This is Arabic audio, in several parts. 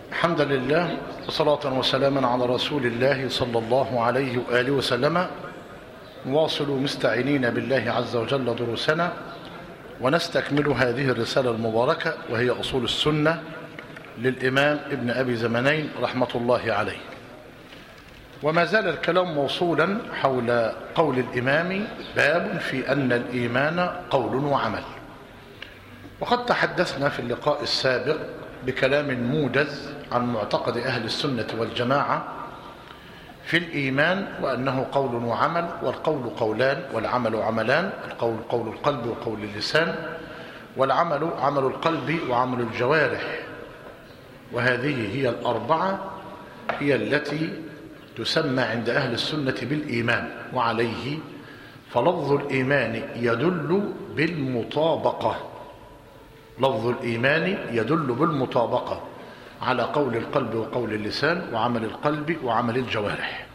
الحمد لله وصلاة وسلاما على رسول الله صلى الله عليه وآله وسلم. نواصل مستعينين بالله عز وجل دروسنا ونستكمل هذه الرسالة المباركة وهي أصول السنة للإمام ابن أبي زمنين رحمة الله عليه. وما زال الكلام موصولا حول قول الإمام باب في أن الإيمان قول وعمل. وقد تحدثنا في اللقاء السابق بكلام موجز عن معتقد أهل السنة والجماعة في الإيمان، وأنه قول وعمل، والقول قولان والعمل عملان، القول قول القلب وقول اللسان، والعمل عمل القلب وعمل الجوارح. وهذه هي الأربعة هي التي تسمى عند أهل السنة بالإيمان. وعليه فلفظ الإيمان يدل بالمطابقة، لفظ الإيمان يدل بالمطابقة على قول القلب وقول اللسان وعمل القلب وعمل الجوارح.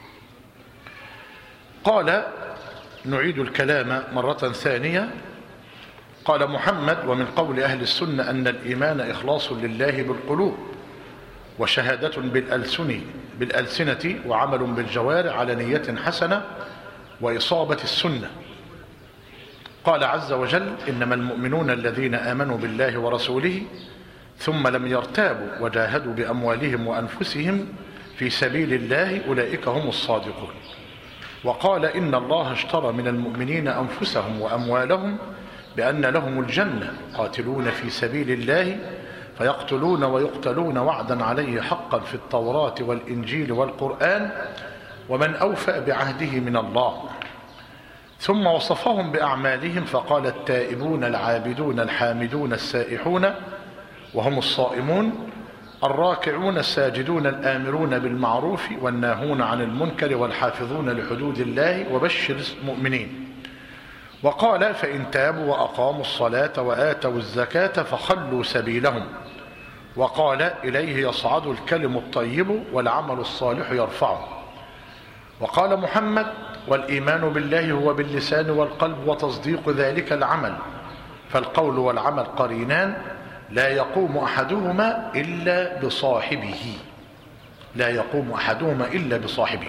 قال نعيد الكلام مرة ثانية. قال محمد: ومن قول أهل السنة أن الإيمان إخلاص لله بالقلوب، وشهادة بالألسنة، وعمل بالجوارح على نية حسنة، وإصابة السنة. قال عز وجل: إنما المؤمنون الذين آمنوا بالله ورسوله ثم لم يرتابوا وجاهدوا بأموالهم وأنفسهم في سبيل الله أولئك هم الصادقون. وقال: إن الله اشترى من المؤمنين أنفسهم وأموالهم بأن لهم الجنة قاتلون في سبيل الله فيقتلون ويقتلون وعدا عليه حقا في التوراة والإنجيل والقرآن ومن أوفى بعهده من الله. ثم وصفهم بأعمالهم فقال: التائبون العابدون الحامدون السائحون وهم الصائمون، الراكعون الساجدون الآمرون بالمعروف والناهون عن المنكر والحافظون لحدود الله وبشر المؤمنين. وقال: فإن تابوا وأقاموا الصلاة وآتوا الزكاة فخلوا سبيلهم. وقال: إليه يصعد الكلم الطيب والعمل الصالح يرفعه. وقال محمد: والإيمان بالله هو باللسان والقلب وتصديق ذلك العمل، فالقول والعمل قرينان لا يقوم أحدهما إلا بصاحبه، لا يقوم أحدهما إلا بصاحبه.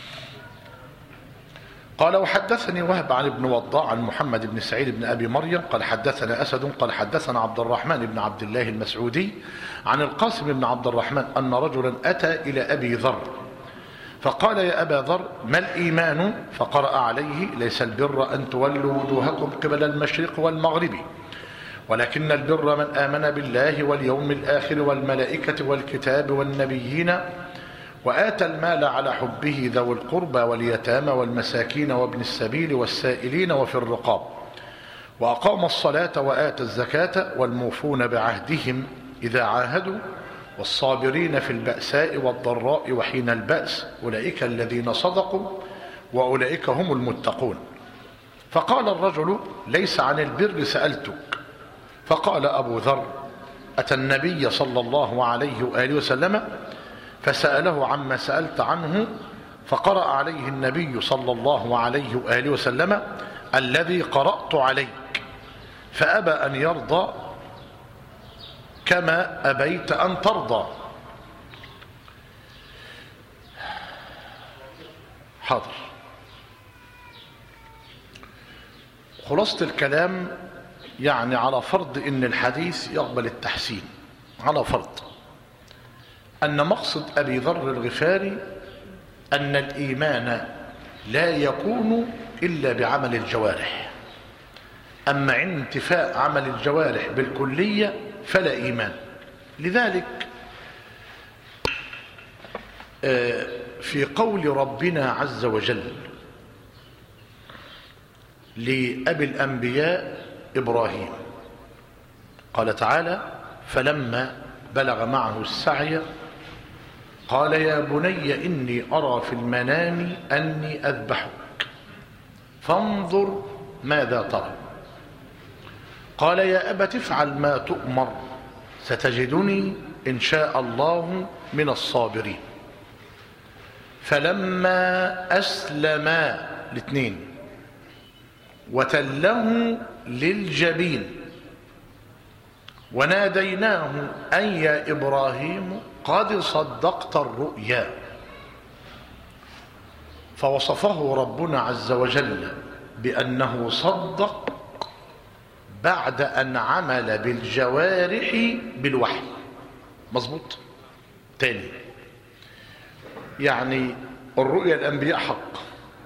قال: وحدثني وهب عن ابن وضاع عن محمد بن سعيد بن أبي مريم قال حدثنا أسد قال حدثنا عبد الرحمن بن عبد الله المسعودي عن القاسم بن عبد الرحمن أن رجلا أتى إلى أبي ذر فقال: يا أبا ذر، ما الإيمان؟ فقرأ عليه: ليس البر أن تولوا وجوهكم قبل المشرق والمغرب، ولكن البر من آمن بالله واليوم الآخر والملائكة والكتاب والنبيين، وآتى المال على حبه ذوي القربى واليتامى والمساكين وابن السبيل والسائلين وفي الرقاب، وأقام الصلاة وآتى الزكاة، والموفون بعهدهم إذا عاهدوا، والصابرين في البأساء والضراء وحين البأس، أولئك الذين صدقوا وأولئك هم المتقون. فقال الرجل: ليس عن البر سألتك. فقال أبو ذر: أتى النبي صلى الله عليه وآله وسلم فسأله عما سألت عنه، فقرأ عليه النبي صلى الله عليه وآله وسلم: الذي قرأت عليك، فأبى أن يرضى كما أبيت أن ترضى. حاضر. خلاصة الكلام يعني على فرض ان الحديث يقبل التحسين، على فرض ان مقصد ابي ذر الغفاري ان الايمان لا يكون الا بعمل الجوارح، اما عند انتفاء عمل الجوارح بالكلية فلا ايمان. لذلك في قول ربنا عز وجل لأبي الأنبياء إبراهيم قال تعالى: فلما بلغ معه السعي قال: يا بني إني أرى في المنام أني أذبحك فانظر ماذا ترى. قال: يا أبت افعل ما تؤمر ستجدني إن شاء الله من الصابرين. فلما أسلما الاثنين وتله للجبين وناديناه أن يا إبراهيم قد صدقت الرؤيا. فوصفه ربنا عز وجل بأنه صدق بعد أن عمل بالجوارح بالوحي. مظبوط. تاني، يعني الرؤيا الأنبياء حق،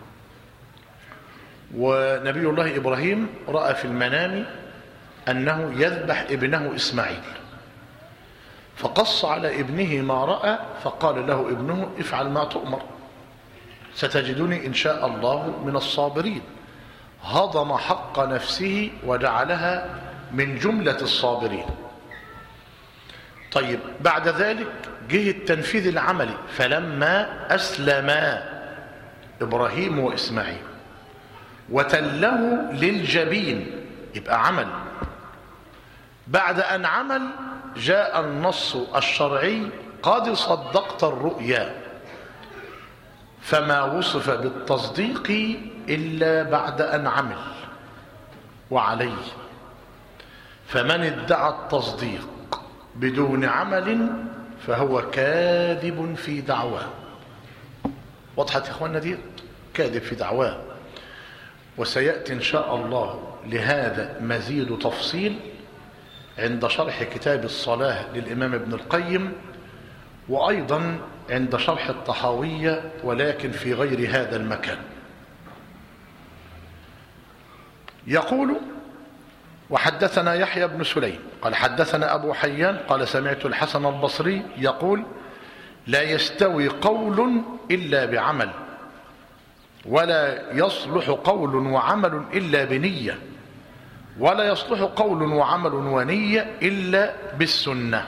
ونبي الله إبراهيم رأى في المنام أنه يذبح ابنه إسماعيل، فقص على ابنه ما رأى، فقال له ابنه افعل ما تؤمر ستجدني إن شاء الله من الصابرين. هضم حق نفسه وجعلها من جملة الصابرين. طيب، بعد ذلك جه التنفيذ العملي، فلما أسلما إبراهيم وإسماعيل وتله للجبين، يبقى عمل. بعد أن عمل جاء النص الشرعي قد صدقت الرؤيا، فما وصف بالتصديق إلا بعد أن عمل. وعليه فمن ادعى التصديق بدون عمل فهو كاذب في دعواه. وضحت يا اخوانا دي؟ كاذب في دعواه. وسيأتي إن شاء الله لهذا مزيد تفصيل عند شرح كتاب الصلاة للإمام ابن القيم، وأيضا عند شرح الطحاوية، ولكن في غير هذا المكان. يقول: وحدثنا يحيى بن سليم قال حدثنا أبو حيان قال سمعت الحسن البصري يقول: لا يستوي قول إلا بعمل، ولا يصلح قول وعمل إلا بنية، ولا يصلح قول وعمل ونية إلا بالسنة.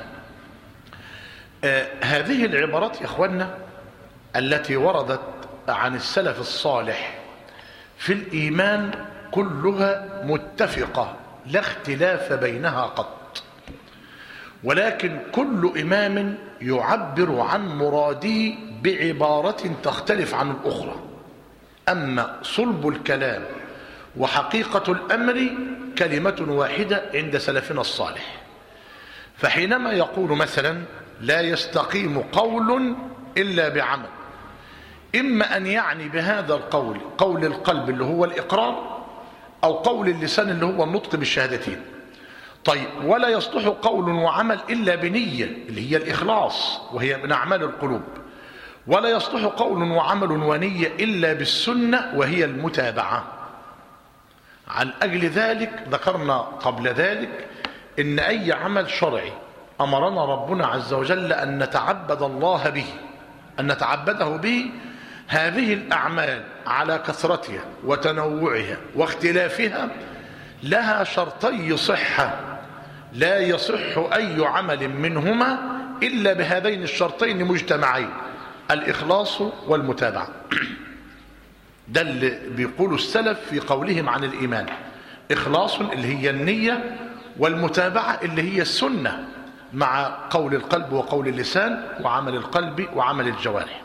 هذه العبارات يا إخوانا التي وردت عن السلف الصالح في الإيمان كلها متفقة لا اختلاف بينها قط، ولكن كل إمام يعبر عن مراده بعبارة تختلف عن الأخرى. أما صلب الكلام وحقيقة الأمر كلمة واحدة عند سلفنا الصالح. فحينما يقول مثلا لا يستقيم قول إلا بعمل، إما أن يعني بهذا القول قول القلب اللي هو الإقرار، أو قول اللسان اللي هو النطق بالشهادتين. طيب، ولا يصلح قول وعمل إلا بنية اللي هي الإخلاص وهي من أعمال القلوب، ولا يصلح قول وعمل ونية إلا بالسنة وهي المتابعة. عن أجل ذلك ذكرنا قبل ذلك إن أي عمل شرعي أمرنا ربنا عز وجل أن نتعبد الله به، أن نتعبده به. هذه الأعمال على كثرتها وتنوعها واختلافها لها شرطي صحة، لا يصح أي عمل منهما إلا بهذين الشرطين مجتمعين: الإخلاص والمتابعة. ده اللي بيقولوا السلف في قولهم عن الإيمان: إخلاص اللي هي النية، والمتابعة اللي هي السنة مع قول القلب وقول اللسان وعمل القلب وعمل الجوارح.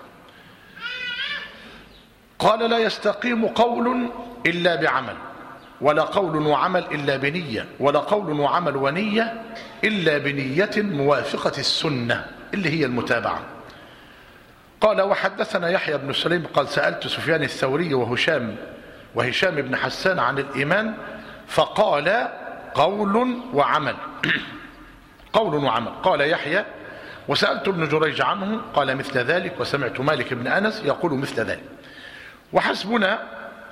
قال: لا يستقيم قول إلا بعمل، ولا قول وعمل إلا بنية، ولا قول وعمل ونية إلا بنية موافقة السنة اللي هي المتابعة. قال: وحدثنا يحيى بن سليم قال سألت سفيان الثوري وهشام بن حسان عن الإيمان، فقال: قول وعمل. قول وعمل. قال يحيى: وسألت ابن جريج عنه قال مثل ذلك، وسمعت مالك بن أنس يقول مثل ذلك. وحسبنا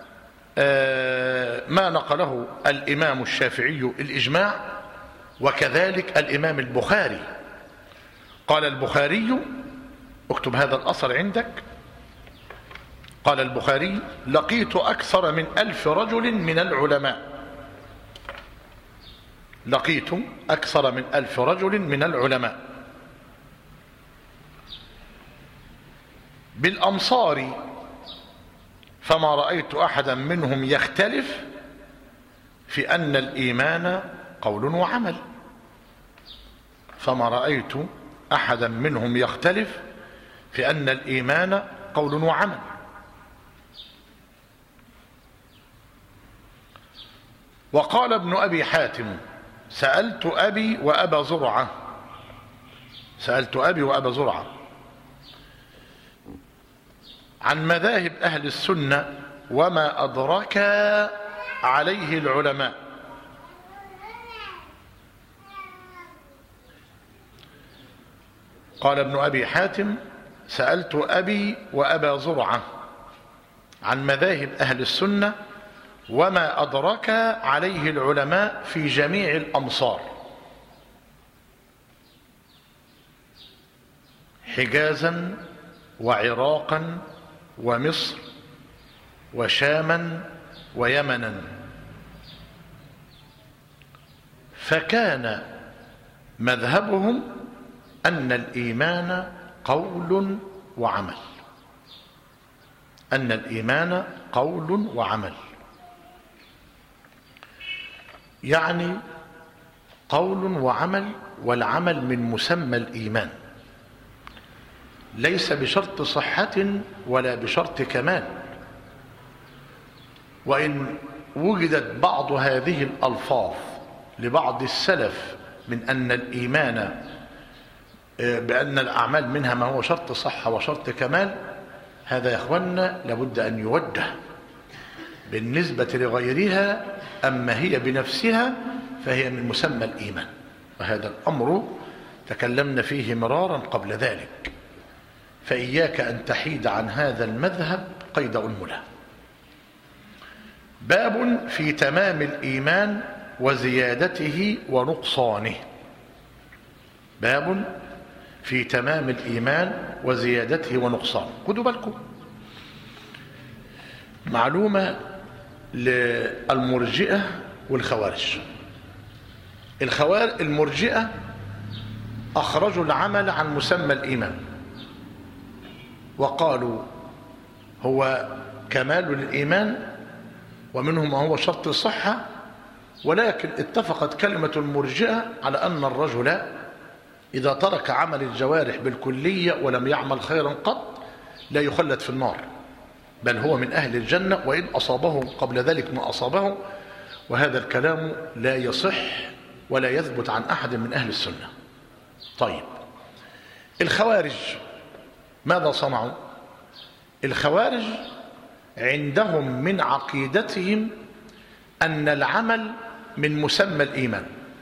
ما نقله الإمام الشافعي الإجماع، وكذلك الإمام البخاري. قال البخاري، اكتب هذا الأثر عندك، قال البخاري: لقيت أكثر من 1000 رجل من العلماء، لقيت أكثر من 1000 رجل من العلماء بالأمصار، فما رأيت أحدا منهم يختلف في أن الإيمان قول وعمل. فما رأيت أحدا منهم يختلف في أن الإيمان قول وعمل. وقال ابن أبي حاتم سألت أبي وأبا زرعة. سألت أبي وأبا زرعة عن مذاهب أهل السنة وما أدرك عليه العلماء. قال ابن أبي حاتم: سألت أبي وأبا زرعة عن مذاهب أهل السنة وما أدرك عليه العلماء في جميع الأمصار، حجازا وعراقا ومصر وشاما ويمنا، فكان مذهبهم أن الإيمان قول وعمل. أن الإيمان قول وعمل، يعني قول وعمل، والعمل من مسمى الإيمان، ليس بشرط صحة ولا بشرط كمال. وإن وجدت بعض هذه الألفاظ لبعض السلف من أن الإيمان بأن الأعمال منها ما هو شرط صحة وشرط كمال، هذا يا أخوانا لابد أن يوجه. بالنسبة لغيرها أما هي بنفسها فهي من مسمى الإيمان، وهذا الأمر تكلمنا فيه مرارا قبل ذلك، فإياك أن تحيد عن هذا المذهب قيد أنملة. باب في تمام الإيمان وزيادته ونقصانه. باب في تمام الإيمان وزيادته ونقصانه. خدوا بالكم، معلومة للمرجئة والخوارج. المرجئة أخرجوا العمل عن مسمى الإيمان، وقالوا هو كمال للإيمان ومنهم ما هو شرط الصحة، ولكن اتفقت كلمة المرجئة على أن الرجل إذا ترك عمل الجوارح بالكلية ولم يعمل خيرا قط لا يخلد في النار، بل هو من أهل الجنة وإن أصابه قبل ذلك ما أصابه. وهذا الكلام لا يصح ولا يثبت عن أحد من أهل السنة. طيب، الخوارج ماذا صنعوا؟ الخوارج عندهم من عقيدتهم أن العمل من مسمى الإيمان.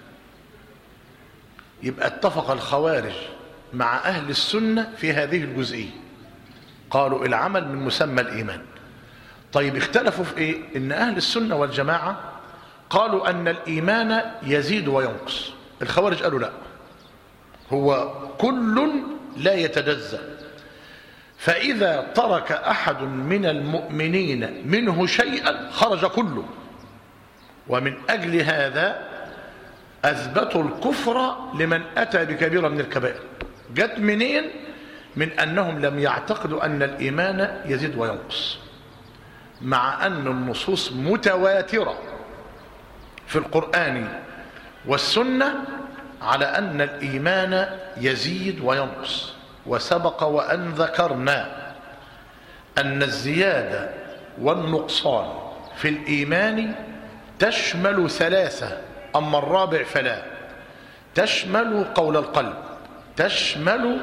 يبقى اتفق الخوارج مع أهل السنة في هذه الجزئية، قالوا العمل من مسمى الإيمان. طيب، اختلفوا في إيه؟ إن أهل السنة والجماعة قالوا أن الإيمان يزيد وينقص. الخوارج قالوا لا، هو كل لا يتجزأ، فإذا ترك أحد من المؤمنين منه شيئا خرج كله. ومن أجل هذا أثبتوا الكفر لمن أتى بكبيرة من الكبائر. جت منين؟ من أنهم لم يعتقدوا أن الإيمان يزيد وينقص، مع أن النصوص متواترة في القرآن والسنة على أن الإيمان يزيد وينقص. وسبق وأن ذكرنا أن الزيادة والنقصان في الإيمان تشمل ثلاثة، أما الرابع فلا. تشمل قول القلب، تشمل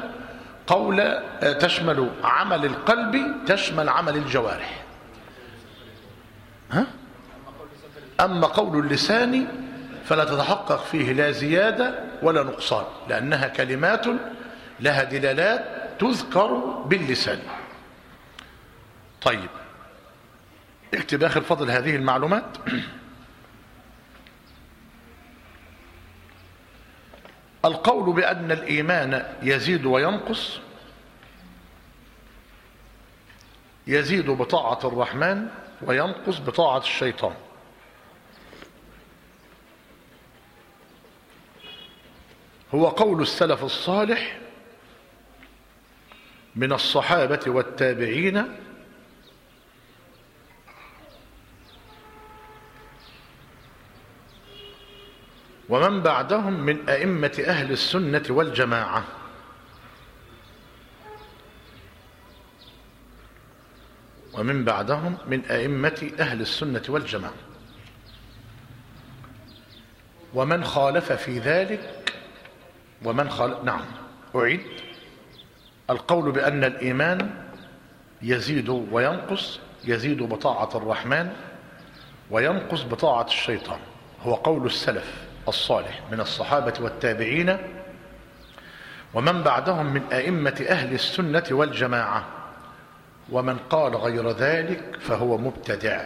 عمل القلب، تشمل عمل الجوارح. أما قول اللسان فلا تتحقق فيه لا زيادة ولا نقصان، لأنها كلمات لها دلالات تذكر باللسان. طيب، اكتب آخر فضل هذه المعلومات. القول بأن الإيمان يزيد وينقص، يزيد بطاعة الرحمن وينقص بطاعة الشيطان. هو قول السلف الصالح من الصحابة والتابعين ومن بعدهم من أئمة أهل السنة والجماعة. ومن بعدهم من أئمة أهل السنة والجماعة. ومن خالف في ذلك نعم أعيد. القول بأن الإيمان يزيد وينقص، يزيد بطاعة الرحمن وينقص بطاعة الشيطان، هو قول السلف الصالح من الصحابة والتابعين ومن بعدهم من أئمة أهل السنة والجماعة، ومن قال غير ذلك فهو مبتدع.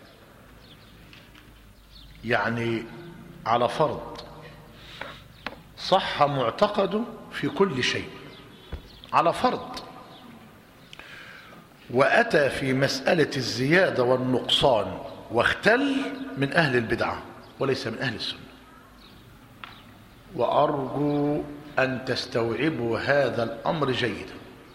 يعني على فرض صح معتقده في كل شيء، على فرض، وأتى في مسألة الزيادة والنقصان واختل، من أهل البدعة وليس من أهل السنة. وأرجو أن تستوعبوا هذا الأمر جيدا.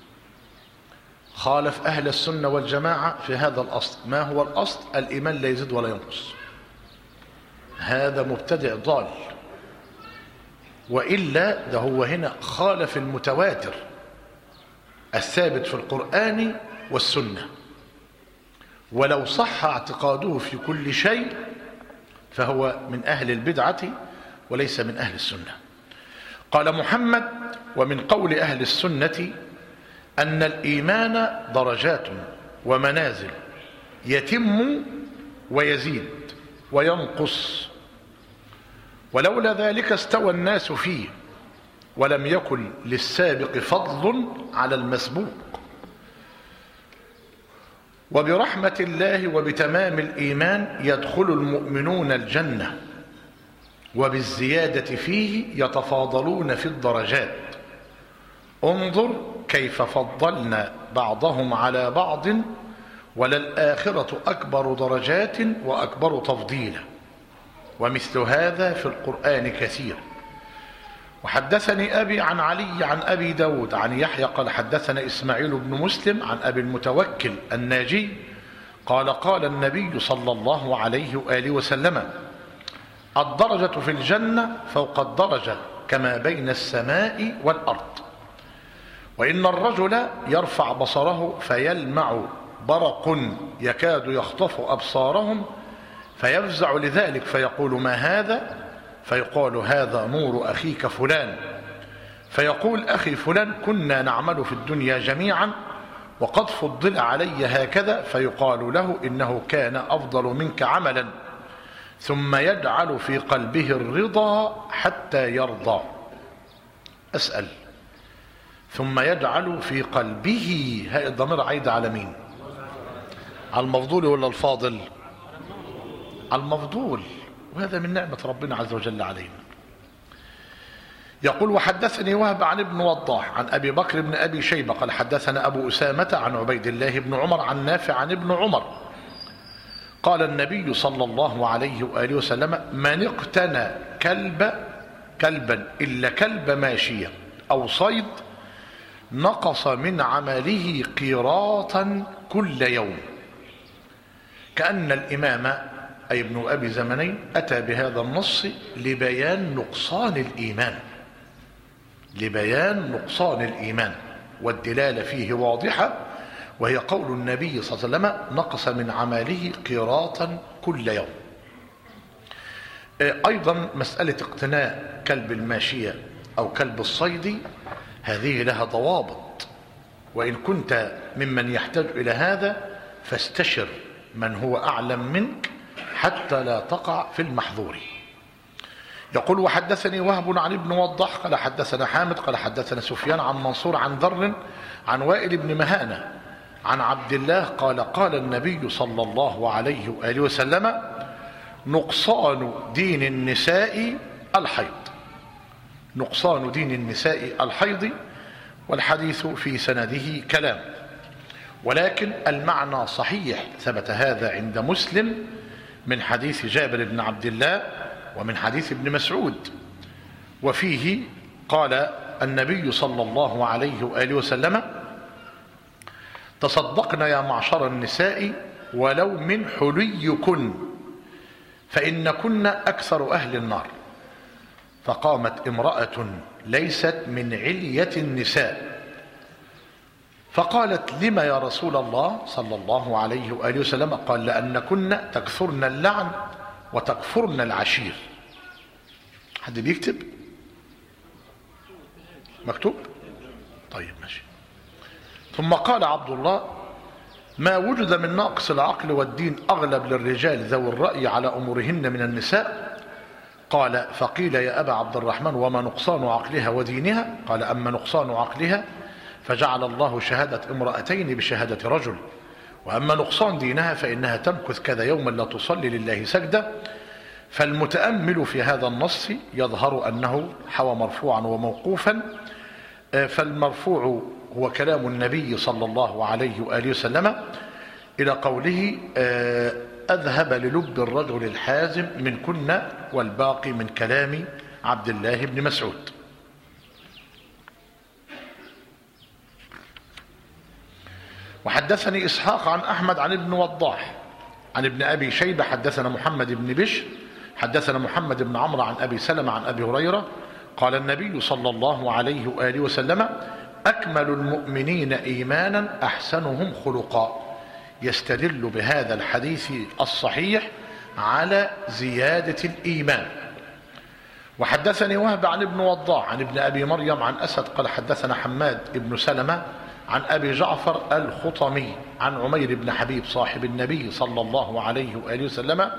خالف أهل السنة والجماعة في هذا الأصل. ما هو الأصل؟ الإيمان لا يزيد ولا ينقص. هذا مبتدع ضال، وإلا ده هو هنا خالف المتواتر الثابت في القرآن والسنة. ولو صح اعتقاده في كل شيء فهو من أهل البدعة وليس من أهل السنة. قال محمد: ومن قول أهل السنة أن الإيمان درجات ومنازل، يتم ويزيد وينقص، ولولا ذلك استوى الناس فيه، ولم يكن للسابق فضل على المسبوق. وبرحمة الله وبتمام الإيمان يدخل المؤمنون الجنة، وبالزيادة فيه يتفاضلون في الدرجات. انظر كيف فضلنا بعضهم على بعض، وللآخرة أكبر درجات وأكبر تفضيلا. ومثل هذا في القرآن كثير. وحدثني أبي عن علي عن أبي داود عن يحيى قال حدثنا إسماعيل بن مسلم عن أبي المتوكل الناجي قال قال النبي صلى الله عليه وآله وسلم: الدرجة في الجنة فوق الدرجة كما بين السماء والأرض. وإن الرجل يرفع بصره فيلمع برق يكاد يخطف أبصارهم، فيفزع لذلك فيقول: ما هذا؟ فيقال: هذا نور أخيك فلان. فيقول: أخي فلان كنا نعمل في الدنيا جميعا وقد فضل علي هكذا. فيقال له: إنه كان أفضل منك عملا. ثم يجعل في قلبه الرضا حتى يرضى. أسأل: ثم يجعل في قلبه، هاي الضمير عايد على مين؟ على المفضول ولا الفاضل؟ على المفضول، وهذا من نعمة ربنا عز وجل علينا. يقول: وحدثني وهب عن ابن وضاح عن أبي بكر بن أبي شيبة قال حدثنا أبو أسامة عن عبيد الله بن عمر عن نافع عن ابن عمر قال النبي صلى الله عليه وآله وسلم: من اقتنى كلبا إلا كلب ماشية أو صيد نقص من عمله قيراطا كل يوم. كأن الإمام أي ابن أبي زمنين أتى بهذا النص لبيان نقصان الإيمان، لبيان نقصان الإيمان، والدلالة فيه واضحة، وهي قول النبي صلى الله عليه وسلم: نقص من عمله قيراطا كل يوم. أيضا مسألة اقتناء كلب الماشية أو كلب الصيد هذه لها ضوابط، وإن كنت ممن يحتاج إلى هذا فاستشر من هو أعلم منك حتى لا تقع في المحظور. يقول: وحدثني وهب عن ابن وضاح قال حدثنا حامد قال حدثنا سفيان عن منصور عن ذر عن وائل بن مهانة عن عبد الله قال قال النبي صلى الله عليه وآله وسلم: نقصان دين النساء الحيض. نقصان دين النساء الحيض. والحديث في سنده كلام، ولكن المعنى صحيح. ثبت هذا عند مسلم من حديث جابر بن عبد الله ومن حديث ابن مسعود، وفيه قال النبي صلى الله عليه وآله وسلم: تصدقنا يا معشر النساء ولو من حليكن فإنكن أكثر أهل النار. فقامت امرأة ليست من علية النساء فقالت: لما يا رسول الله صلى الله عليه وآله وسلم؟ قال: لأنكن تكثرن اللعن وتكفرن العشير. حد بيكتب؟ مكتوب؟ طيب ماشي. ثم قال عبد الله: ما وجد من ناقص العقل والدين أغلب للرجال ذوي الرأي على أمورهن من النساء. قال: فقيل يا أبا عبد الرحمن وما نقصان عقلها ودينها؟ قال: أما نقصان عقلها فجعل الله شهادة امرأتين بشهادة رجل، وأما نقصان دينها فإنها تمكث كذا يوما لا تصلي لله سجدة. فالمتأمل في هذا النص يظهر أنه حوى مرفوعا وموقوفا، فالمرفوع هو كلام النبي صلى الله عليه وآله وسلم إلى قوله: أذهب للب الرجل الحازم من كنا، والباقي من كلام عبد الله بن مسعود. وحدثني إسحاق عن أحمد عن ابن وضاح عن ابن أبي شيبة حدثنا محمد بن بشر حدثنا محمد بن عمرو عن أبي سلمة عن أبي هريرة قال النبي صلى الله عليه وآله وسلم: أكمل المؤمنين إيمانا أحسنهم خلقا. يستدل بهذا الحديث الصحيح على زيادة الإيمان. وحدثني وهب عن ابن وضاح عن ابن أبي مريم عن أسد قال: حدثنا حماد بن سلمة عن أبي جعفر الخطمي عن عمير بن حبيب صاحب النبي صلى الله عليه وآله وسلم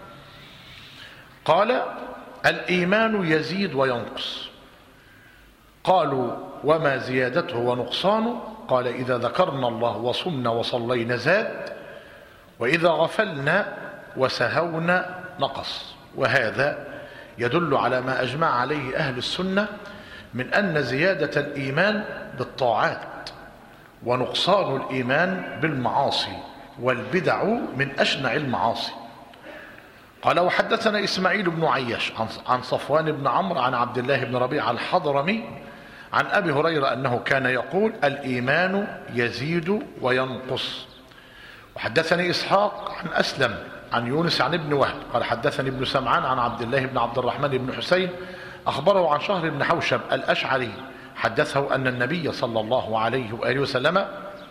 قال: الإيمان يزيد وينقص. قالوا: وما زيادته ونقصانه؟ قال: إذا ذكرنا الله وصمنا وصلينا زاد، وإذا غفلنا وسهونا نقص. وهذا يدل على ما أجمع عليه أهل السنة من أن زيادة الإيمان بالطاعات ونقصان الإيمان بالمعاصي، والبدع من أشنع المعاصي. قال: وحدثنا إسماعيل بن عياش عن صفوان بن عمرو عن عبد الله بن ربيعة الحضرمي عن أبي هريرة أنه كان يقول: الإيمان يزيد وينقص. وحدثني إسحاق عن أسلم عن يونس عن ابن وهب قال: حدثني ابن سمعان عن عبد الله بن عبد الرحمن بن حسين أخبره عن شهر بن حوشب الأشعري حدثه أن النبي صلى الله عليه وآله وسلم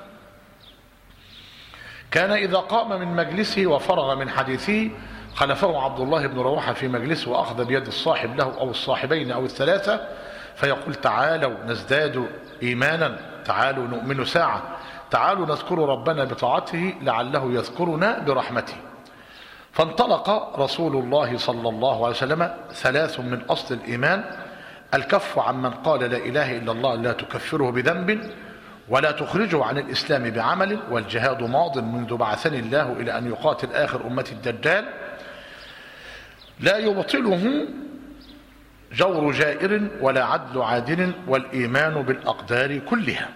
كان إذا قام من مجلسه وفرغ من حديثه خلفه عبد الله بن رواحة في مجلسه وأخذ بيد الصاحب له أو الصاحبين أو الثلاثة فيقول: تعالوا نزداد إيمانا، تعالوا نؤمن ساعة، تعالوا نذكر ربنا بطاعته لعله يذكرنا برحمته. فانطلق رسول الله صلى الله عليه وسلم: ثلاث من أصل الإيمان: الكف عمن قال لا إله إلا الله لا تكفره بذنب ولا تخرجه عن الإسلام بعمل، والجهاد ماض منذ بعثني الله إلى أن يقاتل آخر أمة الدجال، لا يبطله جور جائر ولا عدل عادل، والإيمان بالأقدار كلها.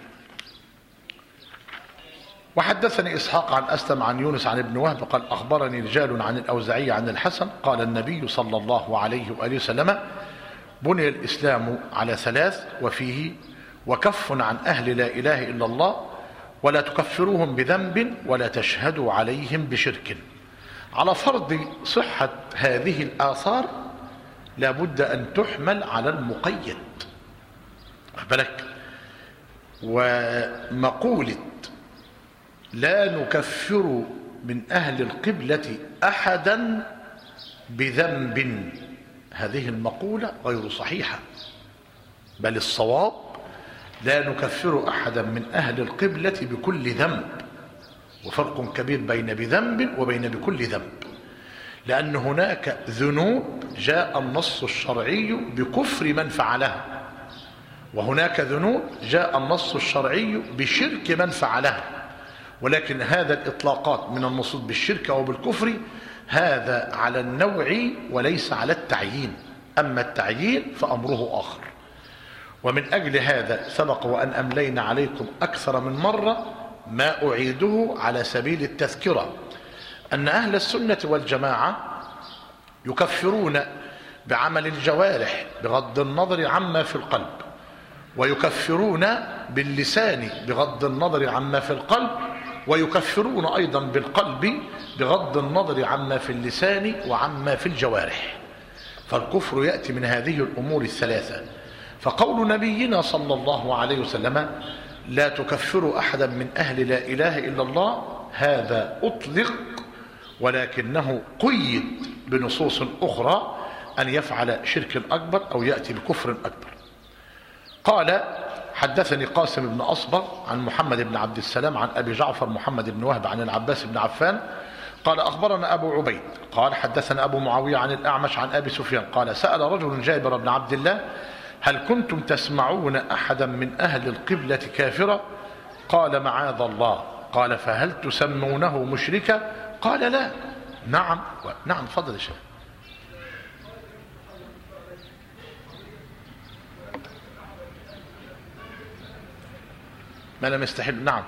وحدثني إسحاق عن أسلم عن يونس عن ابن وهب قال: أخبرني رجال عن الأوزعي عن الحسن قال النبي صلى الله عليه وآله وسلم: بني الإسلام على ثلاث، وفيه: وكف عن أهل لا إله إلا الله ولا تكفروهم بذنب ولا تشهدوا عليهم بشرك. على فرض صحة هذه الآثار لابد أن تحمل على المقيد. بالك، ومقولة لا نكفر من أهل القبلة أحدا بذنب، هذه المقولة غير صحيحة، بل الصواب: لا نكفر أحدا من أهل القبلة بكل ذنب. وفرق كبير بين بذنب وبين بكل ذنب، لأن هناك ذنوب جاء النص الشرعي بكفر من فعلها، وهناك ذنوب جاء النص الشرعي بشرك من فعلها. ولكن هذا الإطلاقات من النصوص بالشرك أو بالكفر هذا على النوع وليس على التعيين، أما التعيين فأمره آخر. ومن أجل هذا سبق وأن أملينا عليكم أكثر من مرة ما أعيده على سبيل التذكرة، أن أهل السنة والجماعة يكفرون بعمل الجوارح بغض النظر عما في القلب، ويكفرون باللسان بغض النظر عما في القلب، ويكفرون أيضا بالقلب بغض النظر عما في اللسان وعما في الجوارح. فالكفر يأتي من هذه الأمور الثلاثة. فقول نبينا صلى الله عليه وسلم: لا تكفر أحدا من أهل لا إله إلا الله، هذا أطلق، ولكنه قيد بنصوص أخرى أن يفعل شرك أكبر أو يأتي بكفر أكبر. قال حدثني قاسم بن أصبغ عن محمد بن عبد السلام عن أبي جعفر محمد بن وهب عن العباس بن عفان قال أخبرنا أبو عبيد قال حدثنا أبو معاوية عن الأعمش عن أبي سفيان قال سأل رجل جابر بن عبد الله هل كنتم تسمعون أحدا من أهل القبلة كافرا؟ قال معاذ الله. قال فهل تسمونه مشركا؟ قال لا. نعم نعم. تفضل يا شيخ. ما لم يستحل. نعم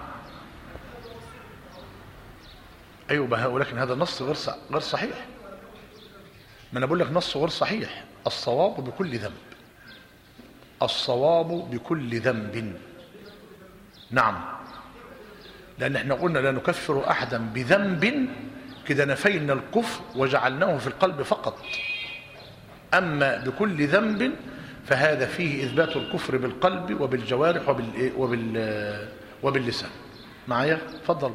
أيوة، ولكن هذا نص غير صحيح. ما أنا بقول لك نص غير صحيح. الصواب بكل ذنب، الصواب بكل ذنب. نعم، لأن احنا قلنا لا نكفر أحدا بذنب، كده نفينا الكفر وجعلناه في القلب فقط. أما بكل ذنب فهذا فيه إثبات الكفر بالقلب وبالجوارح وباللسان. معايا؟ تفضل.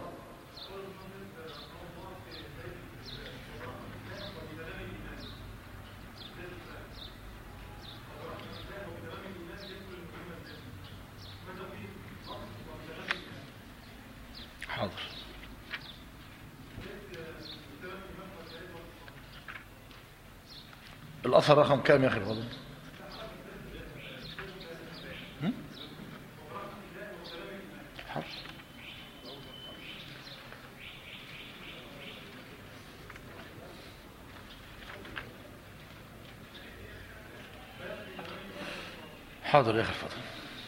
حاضر. الأثر رقم كام يا أخي الفضل؟ حاضر يا أخي الفضل.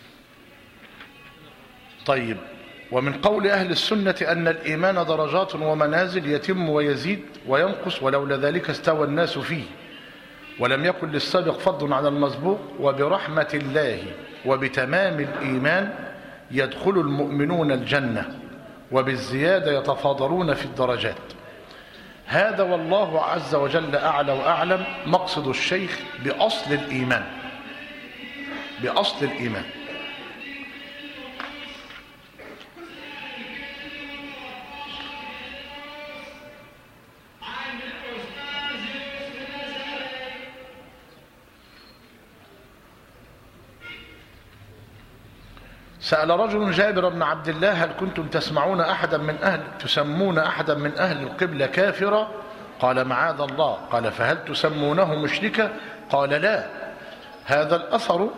طيب، ومن قول أهل السنة أن الإيمان درجات ومنازل يتم ويزيد وينقص، ولولا ذلك استوى الناس فيه، ولم يكن للسابق فضل على المسبوق، وبرحمة الله وبتمام الإيمان يدخل المؤمنون الجنة، وبالزيادة يتفاضلون في الدرجات. هذا والله عز وجل أعلى وأعلم مقصد الشيخ بأصل الإيمان، بأصل الإيمان. سأل رجل جابر بن عبد الله هل كنتم تسمعون أحدا تسمون أحدا من أهل القبلة كافرا؟ قال معاذ الله. قال فهل تسمونه مشركا؟ قال لا. هذا الأثر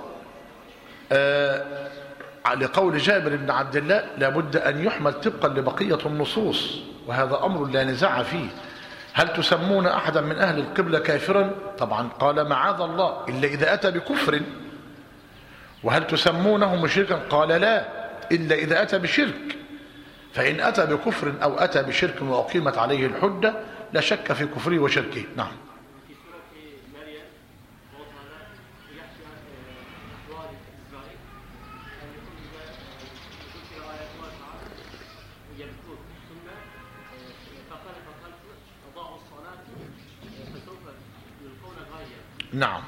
لقول جابر بن عبد الله لابد أن يحمل طبقا لبقية النصوص، وهذا أمر لا نزاع فيه. هل تسمون أحدا من أهل القبلة كافرا؟ طبعا قال معاذ الله إلا إذا أتى بكفر. وهل تسمونه مشركا؟ قال لا إلا إذا أتى بشرك. فإن أتى بكفر أو أتى بشرك وأقيمت عليه الحجة لا شك في كفره وشركه. نعم. نعم.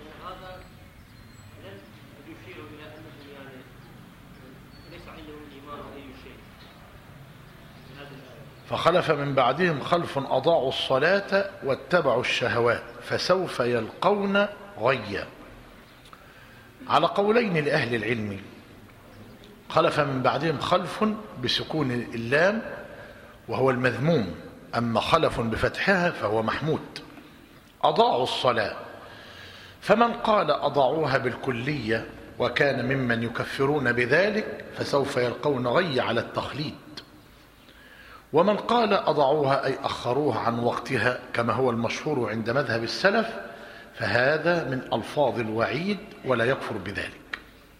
فخلف من بعدهم خلف أضاعوا الصلاة واتبعوا الشهوات فسوف يلقون غيا. على قولين لأهل العلم، خلف من بعدهم خلف بسكون اللام وهو المذموم، أما خلف بفتحها فهو محمود. أضاعوا الصلاة، فمن قال أضاعوها بالكلية وكان ممن يكفرون بذلك فسوف يلقون غي على التخليد. ومن قال أضعوها أي أخروها عن وقتها كما هو المشهور عند مذهب السلف فهذا من ألفاظ الوعيد ولا يكفر بذلك.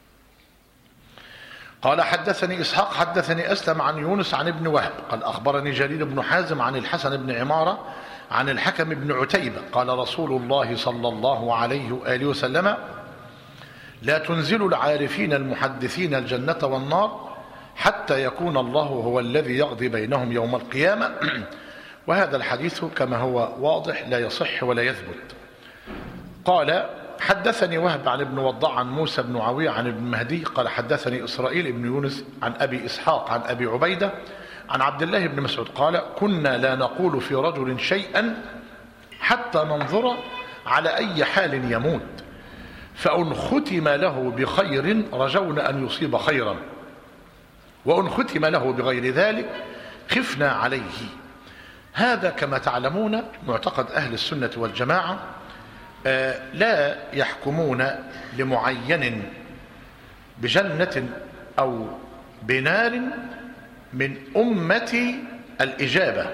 قال حدثني إسحاق حدثني أسلم عن يونس عن ابن وهب قال أخبرني جرير بن حازم عن الحسن بن عمارة عن الحكم بن عتيبة قال رسول الله صلى الله عليه وآله وسلم لا تنزل العارفين المحدثين الجنة والنار حتى يكون الله هو الذي يقضي بينهم يوم القيامة. وهذا الحديث كما هو واضح لا يصح ولا يثبت. قال حدثني وهب عن ابن وضاع عن موسى بن عوية عن ابن مهدي قال حدثني إسرائيل بن يونس عن أبي إسحاق عن أبي عبيدة عن عبد الله بن مسعود قال كنا لا نقول في رجل شيئا حتى ننظر على أي حال يموت، فإن ختم له بخير رجونا أن يصيب خيرا، وإن ختم له بغير ذلك خفنا عليه. هذا كما تعلمون معتقد أهل السنة والجماعة، لا يحكمون لمعين بجنة أو بنار من أمة الإجابة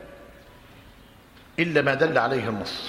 إلا ما دل عليه النص.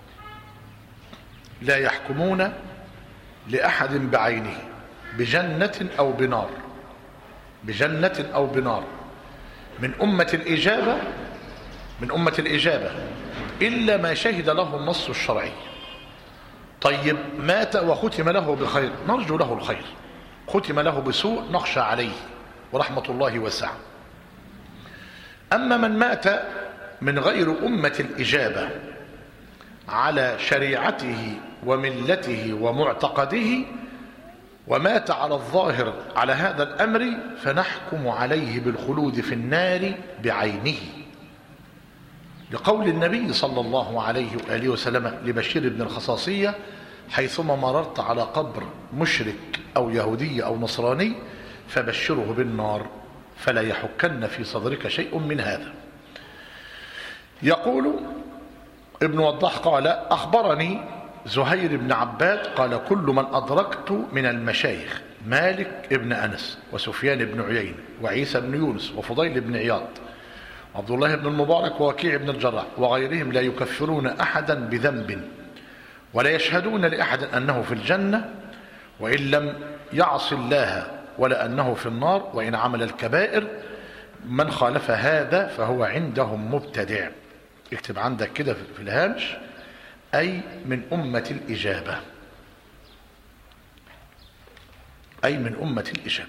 لا يحكمون لأحد بعينه بجنة أو بنار، بجنة أو بنار من أمة الإجابة، من أمة الإجابة إلا ما شهد له النص الشرعي. طيب مات وختم له بخير نرجو له الخير، ختم له بسوء نخشى عليه ورحمة الله واسعة. أما من مات من غير أمة الإجابة على شريعته وملته ومعتقده ومات على الظاهر على هذا الأمر فنحكم عليه بالخلود في النار بعينه، لقول النبي صلى الله عليه وآله وسلم لبشير بن الخصاصية: حيثما مررت على قبر مشرك أو يهودي أو نصراني فبشره بالنار فلا يحكن في صدرك شيء من هذا. يقول ابن وضاح قال: أخبرني زهير بن عباد قال: كل من أدركت من المشايخ مالك ابن أنس وسفيان بن عيينة وعيسى بن يونس وفضيل بن عياض وعبد الله بن المبارك ووكيع بن الجراح وغيرهم لا يكفرون أحدا بذنب ولا يشهدون لأحد أنه في الجنة وإن لم يعص الله ولا أنه في النار وإن عمل الكبائر. من خالف هذا فهو عندهم مبتدع. اكتب عندك كده في الهامش: أي من أمة الإجابة، أي من أمة الإجابة.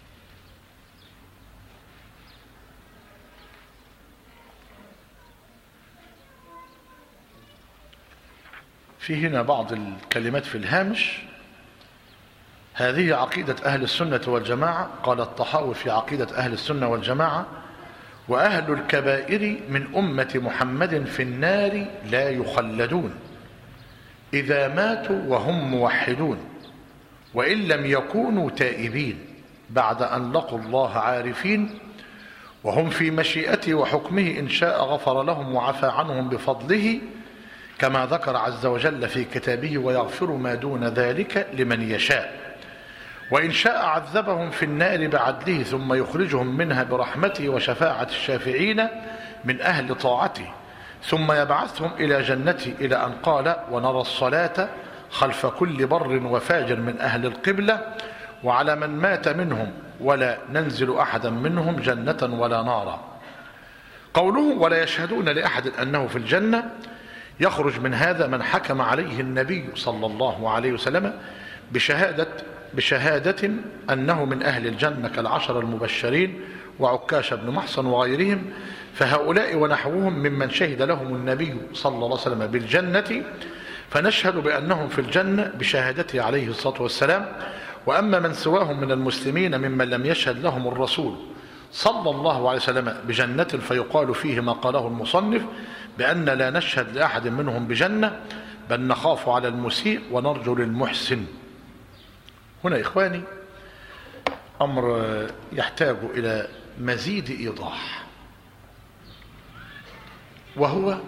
في هنا بعض الكلمات في الهامش: هذه عقيدة أهل السنة والجماعة. قال الطحاوي في عقيدة أهل السنة والجماعة: وأهل الكبائر من أمة محمد في النار لا يخلدون إذا ماتوا وهم موحدون وإن لم يكونوا تائبين بعد أن لقوا الله عارفين، وهم في مشيئته وحكمه إن شاء غفر لهم وعفى عنهم بفضله كما ذكر عز وجل في كتابه: ويغفر ما دون ذلك لمن يشاء، وإن شاء عذبهم في النار بعدله ثم يخرجهم منها برحمته وشفاعة الشافعين من أهل طاعته ثم يبعثهم إلى جنته، إلى أن قال: ونرى الصلاة خلف كل بر وفاجر من أهل القبلة وعلى من مات منهم ولا ننزل أحدا منهم جنة ولا نارا. قوله ولا يشهدون لأحد أنه في الجنة يخرج من هذا من حكم عليه النبي صلى الله عليه وسلم بشهادة أنه من أهل الجنة كالعشر المبشرين وعكاش بن محصن وغيرهم، فهؤلاء ونحوهم ممن شهد لهم النبي صلى الله عليه وسلم بالجنة فنشهد بأنهم في الجنة بشهادته عليه الصلاة والسلام. وأما من سواهم من المسلمين ممن لم يشهد لهم الرسول صلى الله عليه وسلم بجنة فيقال فيه ما قاله المصنف بأن لا نشهد لأحد منهم بجنة بل نخاف على المسيء ونرجو للمحسن. هنا إخواني أمر يحتاج إلى مزيد إيضاح، وهو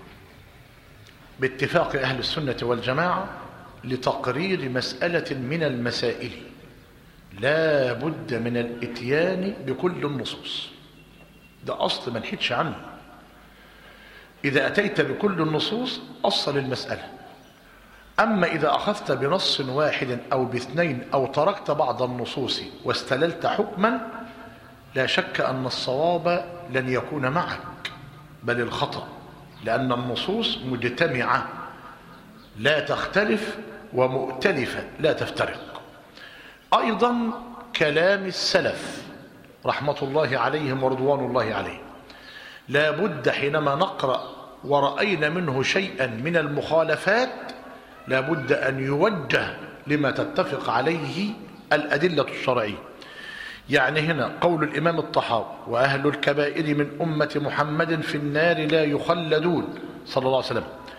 باتفاق أهل السنة والجماعة لتقرير مسألة من المسائل لا بد من الاتيان بكل النصوص. ده أصل ما نحيدش عنه. إذا أتيت بكل النصوص أصل المسألة. أما إذا أخذت بنص واحد أو باثنين أو تركت بعض النصوص واستللت حكما لا شك أن الصواب لن يكون معك بل الخطأ، لأن النصوص مجتمعة لا تختلف ومؤتلفة لا تفترق. أيضا كلام السلف رحمة الله عليهم ورضوان الله عليهم لا بد حينما نقرأ ورأينا منه شيئا من المخالفات لا بد أن يوجه لما تتفق عليه الأدلة الشرعية. يعني هنا قول الإمام الطحاوي: وأهل الكبائر من أمة محمد في النار لا يخلدون صلى الله عليه وسلم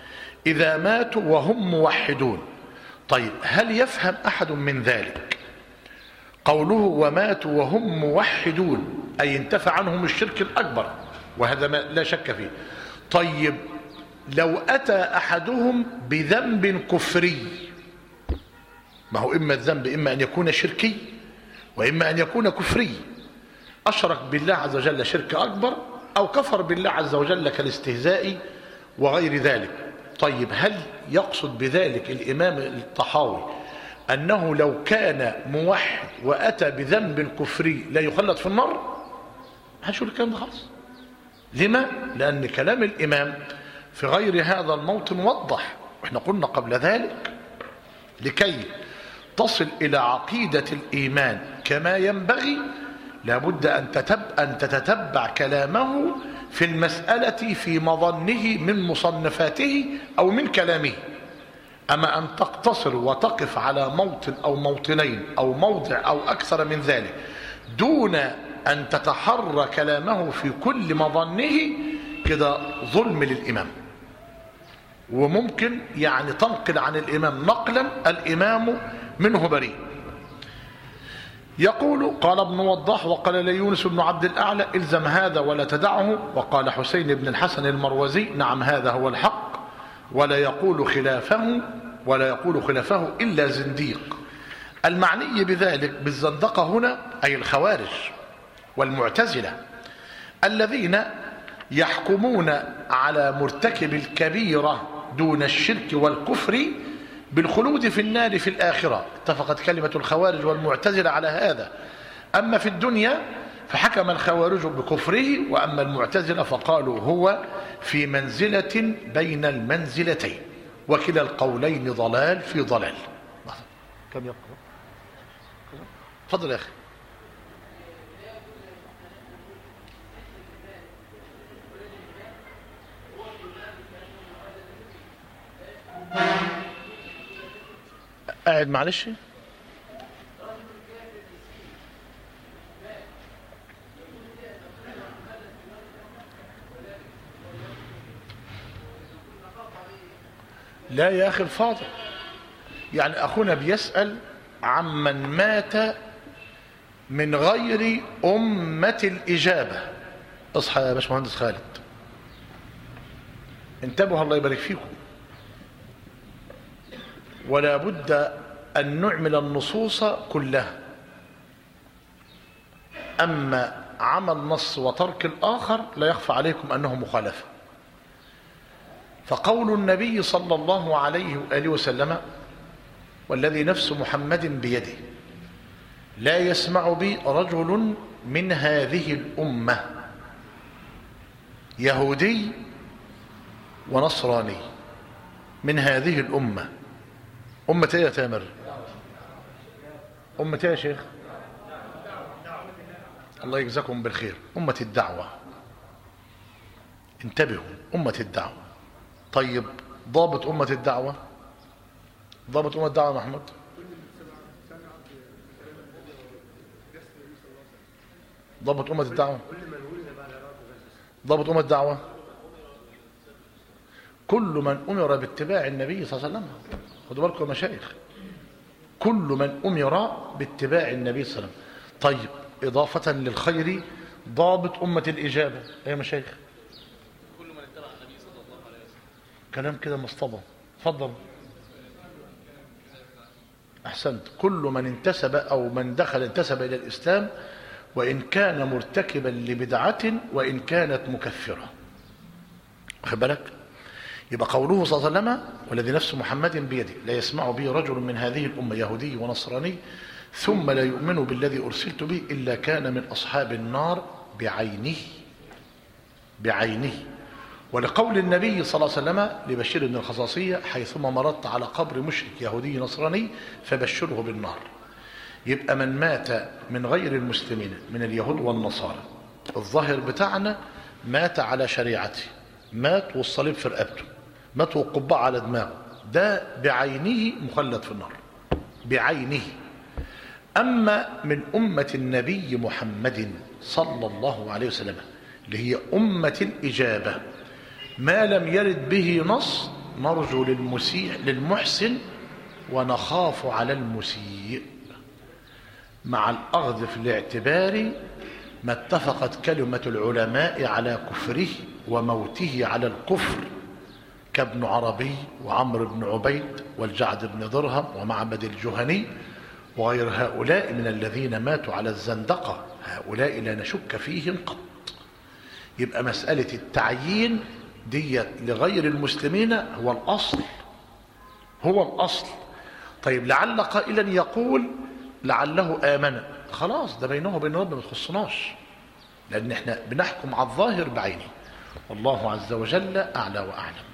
إذا ماتوا وهم موحدون. طيب هل يفهم أحد من ذلك قوله وماتوا وهم موحدون أي انتفى عنهم الشرك الأكبر، وهذا ما لا شك فيه. طيب لو أتى أحدهم بذنب كفري، ما هو إما الذنب إما أن يكون شركي وإما أن يكون كفري، أشرك بالله عز وجل شرك أكبر أو كفر بالله عز وجل كالاستهزاء وغير ذلك. طيب هل يقصد بذلك الإمام الطحاوي أنه لو كان موحد وأتى بذنب كفري لا يخلد في النار؟ هنشوف الكلام ده خالص. لما؟ لأن كلام الإمام في غير هذا الموطن وضح، وإحنا قلنا قبل ذلك لكي تصل إلى عقيدة الإيمان كما ينبغي لابد أن تتتبع كلامه في المسألة في مظنه من مصنفاته أو من كلامه. أما أن تقتصر وتقف على موطن أو موطنين أو موضع أو أكثر من ذلك دون أن تتحرى كلامه في كل مظنه، كده ظلم للإمام، وممكن يعني تنقل عن الإمام نقلا الإمام منه بريء. يقول قال ابن وضاح وقال لي يونس بن عبد الأعلى الزم هذا ولا تدعه، وقال حسين بن الحسن المروزي نعم هذا هو الحق ولا يقول خلافه إلا زنديق. المعني بذلك بالزندقة هنا أي الخوارج والمعتزلة الذين يحكمون على مرتكب الكبيرة دون الشرك والكفر بالخلود في النار في الآخرة. اتفقت كلمة الخوارج والمعتزلة على هذا. أما في الدنيا فحكم الخوارج بكفره، وأما المعتزلة فقالوا هو في منزلة بين المنزلتين، وكلا القولين ضلال في ضلال. كم يقرأ؟ تفضل يا أخي. قاعد معلش. لا يا أخي الفاضل، يعني أخونا بيسأل عمن مات من غير أمة الإجابة. اصحى يا باشمهندس خالد، انتبهوا الله يبارك فيكم. ولا بد أن نعمل النصوص كلها، أما عمل نص وترك الآخر لا يخفى عليكم أنه مخالفة. فقول النبي صلى الله عليه وآله وسلم والذي نفس محمد بيده لا يسمع بي رجل من هذه الأمة يهودي ونصراني، من هذه الأمة. أمة ايه يا تامر؟ أمة ايه يا شيخ؟ الله يجزاكم بالخير. أمة الدعوة، انتبهوا، أمة الدعوة. طيب ضابط أمة الدعوة، ضابط أمة الدعوة محمود؟ ضابط أمة الدعوة، ضابط أمة الدعوة كل من أمر باتباع النبي صلى الله عليه وسلم. خدوا بالكم يا مشايخ، كل من أمر باتباع النبي صلى الله عليه وسلم. طيب إضافة للخير ضابط أمة الإجابة يا مشايخ؟ كل من اتبع النبي صلى الله عليه وسلم. كلام كده مصطبة. تفضل. أحسنت. كل من انتسب أو من دخل انتسب إلى الإسلام وإن كان مرتكبا لبدعة وإن كانت مكفرة. واخد بالك؟ يبقى قوله صلى الله عليه وسلم والذي نفس محمد بيده لا يسمع به رجل من هذه الأمة يهودي ونصراني ثم لا يؤمن بالذي أرسلت به إلا كان من أصحاب النار بعينه. ولقول النبي صلى الله عليه وسلم لبشير بن الخصاصية حيثما مرضت على قبر مشرك يهودي نصراني فبشره بالنار. يبقى من مات من غير المسلمين من اليهود والنصارى، الظاهر بتاعنا مات على شريعته، مات والصليب في رقبته، مات والقبعة على دماغه، ده بعينه مخلد في النار بعينه. أما من أمة النبي محمد صلى الله عليه وسلم اللي هي أمة الإجابة ما لم يرد به نص نرجو للمحسن ونخاف على المسيء، مع الأخذ في الاعتبار ما اتفقت كلمة العلماء على كفره وموته على الكفر، كابن عربي وعمرو بن عبيد والجعد بن درهم ومعبد الجهني وغير هؤلاء من الذين ماتوا على الزندقة، هؤلاء لا نشك فيهم قط. يبقى مسألة التعيين ديت لغير المسلمين هو الأصل، هو الأصل. طيب لعل قائلا يقول لعله آمن، خلاص ده بينه وبين ربنا ما تخصناش، لأن احنا بنحكم على الظاهر بعينه، والله عز وجل أعلى وأعلم.